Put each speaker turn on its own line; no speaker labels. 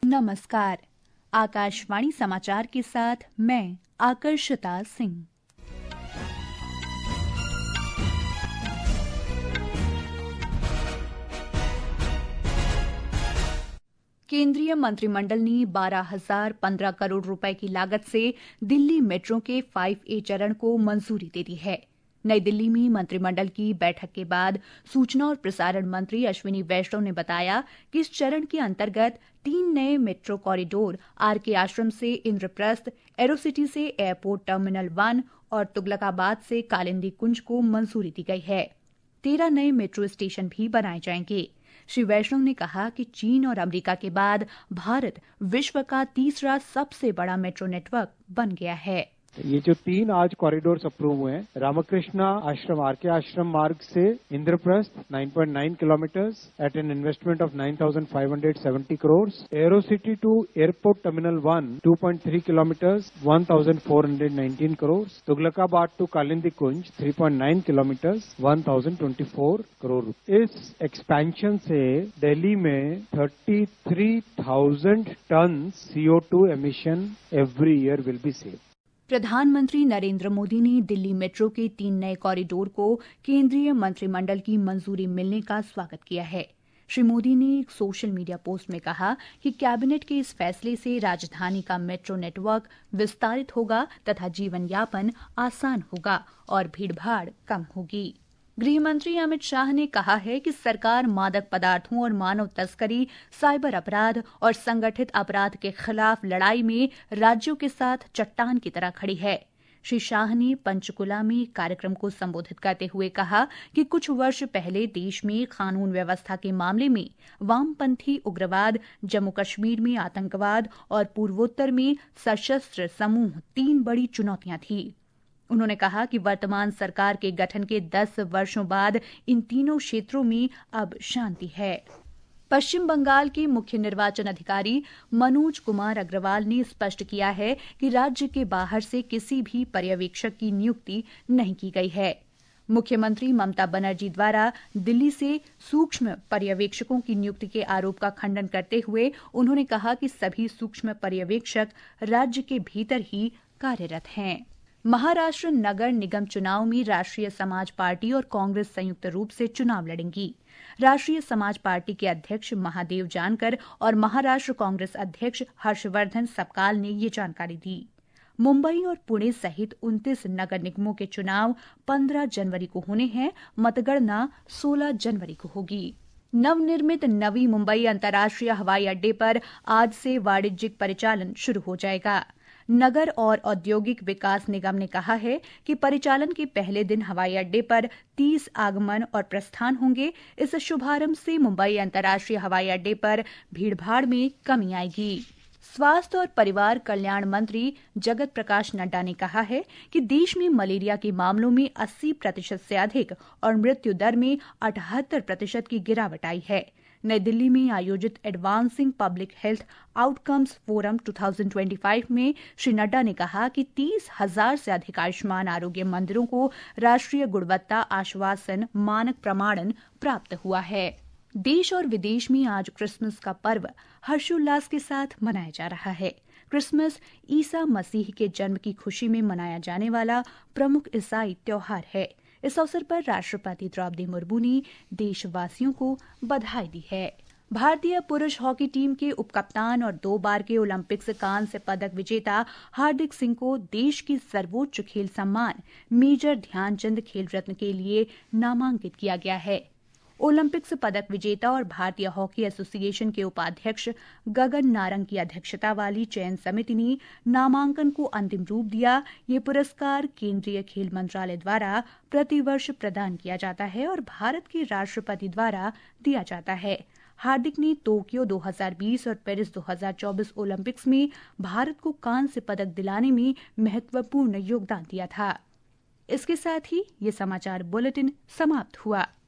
नमस्कार। आकाशवाणी समाचार के साथ मैं आकर्षिता सिंह। केंद्रीय मंत्रिमंडल ने 12,015 करोड़ रुपए की लागत से दिल्ली मेट्रो के 5A चरण को मंजूरी दे दी है। नई दिल्ली में मंत्रिमंडल की बैठक के बाद सूचना और प्रसारण मंत्री अश्विनी वैष्णव ने बताया कि इस चरण के अंतर्गत 3 नए मेट्रो कॉरिडोर आरके आश्रम से इंद्रप्रस्थ, एरोसिटी से एयरपोर्ट टर्मिनल 1 और तुगलकाबाद से कालिंदी कुंज को मंजूरी दी गई है। 13 नए मेट्रो स्टेशन भी बनाए जाएंगे। श्री वैष्णव ने कहा कि चीन और अमेरिका के बाद भारत विश्व का तीसरा सबसे बड़ा मेट्रो नेटवर्क बन गया है।
ये जो 3 आज कॉरिडोर्स अप्रूव हुए हैं, रामकृष्णा आश्रम आरके आश्रम मार्ग से Indraprastha 9.9 kilometres at an investment of 9,570 crore, Aerocity to airport terminal 1 2.3 kilometres 1,419 crore, Tughlakabad to Kalindi Kunj 3.9 किलोमीटर्स 1,024 करोड़। इस एक्सपेंशन से दिल्ली में 33,000 ton CO2 emission every year will be saved.
प्रधानमंत्री नरेंद्र मोदी ने दिल्ली मेट्रो के 3 नए कॉरिडोर को केंद्रीय मंत्रिमंडल की मंजूरी मिलने का स्वागत किया है। श्री मोदी ने एक सोशल मीडिया पोस्ट में कहा कि कैबिनेट के इस फैसले से राजधानी का मेट्रो नेटवर्क विस्तारित होगा तथा जीवन यापन आसान होगा और भीड़भाड़ कम होगी। गृह मंत्री अमित शाह ने कहा है कि सरकार मादक पदार्थों और मानव तस्करी, साइबर अपराध और संगठित अपराध के खिलाफ लड़ाई में राज्यों के साथ चट्टान की तरह खड़ी है। श्री शाह ने पंचकुला में एक कार्यक्रम को संबोधित करते हुए कहा कि कुछ वर्ष पहले देश में कानून व्यवस्था के मामले में वामपंथी उग्रवाद, जम्मू कश्मीर में आतंकवाद और पूर्वोत्तर में सशस्त्र समूह 3 बड़ी चुनौतियां थीं। उन्होंने कहा कि वर्तमान सरकार के गठन के 10 वर्षों बाद इन तीनों क्षेत्रों में अब शांति है। पश्चिम बंगाल के मुख्य निर्वाचन अधिकारी मनोज कुमार अग्रवाल ने स्पष्ट किया है कि राज्य के बाहर से किसी भी पर्यवेक्षक की नियुक्ति नहीं की गई है। मुख्यमंत्री ममता बनर्जी द्वारा दिल्ली से सूक्ष्म पर्यवेक्षकों की नियुक्ति के आरोप का खंडन करते हुए उन्होंने कहा कि सभी सूक्ष्म पर्यवेक्षक राज्य के भीतर ही कार्यरत हैं। महाराष्ट्र नगर निगम चुनाव में राष्ट्रीय समाज पार्टी और कांग्रेस संयुक्त रूप से चुनाव लड़ेंगी। राष्ट्रीय समाज पार्टी के अध्यक्ष महादेव जानकर और महाराष्ट्र कांग्रेस अध्यक्ष हर्षवर्धन सपकाल ने ये जानकारी दी। मुंबई और पुणे सहित 29 नगर निगमों के चुनाव 15 जनवरी को होने हैं। मतगणना 16 जनवरी को होगी। नवनिर्मित नवी मुंबई अंतर्राष्ट्रीय हवाई अड्डे पर आज से वाणिज्यिक परिचालन शुरू हो जाएगा। नगर और औद्योगिक विकास निगम ने कहा है कि परिचालन के पहले दिन हवाई अड्डे पर 30 आगमन और प्रस्थान होंगे। इस शुभारंभ से मुंबई अंतर्राष्ट्रीय हवाई अड्डे पर भीड़भाड़ में कमी आएगी। स्वास्थ्य और परिवार कल्याण मंत्री जगत प्रकाश नड्डा ने कहा है कि देश में मलेरिया के मामलों में 80% से अधिक और मृत्यु दर में 78% की गिरावट आई है। नई दिल्ली में आयोजित advancing public health outcomes forum 2025 में श्री नड्डा ने कहा कि 30,000 से अधिक आयुष्मान आरोग्य मंदिरों को राष्ट्रीय गुणवत्ता आश्वासन मानक प्रमाणन प्राप्त हुआ है। देश और विदेश में आज क्रिसमस का पर्व हर्षोल्लास के साथ मनाया जा रहा है। क्रिसमस ईसा मसीह के जन्म की खुशी में मनाया जाने वाला प्रमुख ईसाई त्योहार है। इस अवसर पर राष्ट्रपति द्रौपदी मुर्मू ने देशवासियों को बधाई दी है। भारतीय पुरुष हॉकी टीम के उपकप्तान और 2 बार के ओलंपिक्स कांस्य पदक विजेता हार्दिक सिंह को देश की सर्वोच्च खेल सम्मान मेजर ध्यानचंद खेल रत्न के लिए नामांकित किया गया है। ओलंपिक्स पदक विजेता और भारतीय हॉकी एसोसिएशन के उपाध्यक्ष गगन नारंग की अध्यक्षता वाली चयन समिति ने नामांकन को अंतिम रूप दिया। ये पुरस्कार केंद्रीय खेल मंत्रालय द्वारा प्रतिवर्ष प्रदान किया जाता है और भारत के राष्ट्रपति द्वारा दिया जाता है। हार्दिक ने टोक्यो 2020 और पेरिस 2024 ओलंपिक्स में भारत को कांस्य पदक दिलाने में महत्वपूर्ण योगदान दिया था। इसके साथ ही ये समाचार बुलेटिन समाप्त हुआ।